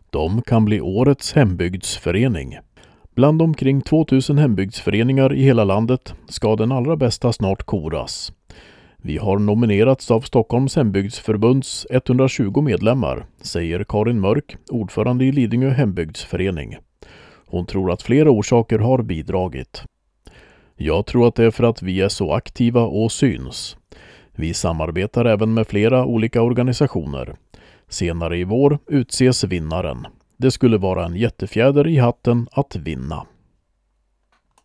De kan bli årets hembygdsförening. Bland omkring 2000 hembygdsföreningar i hela landet ska den allra bästa snart koras. Vi har nominerats av Stockholms hembygdsförbunds 120 medlemmar, säger Karin Mörk, ordförande i Lidingö hembygdsförening. Hon tror att flera orsaker har bidragit. Jag tror att det är för att vi är så aktiva och syns. Vi samarbetar även med flera olika organisationer. Senare i vår utses vinnaren. Det skulle vara en jättefjäder i hatten att vinna.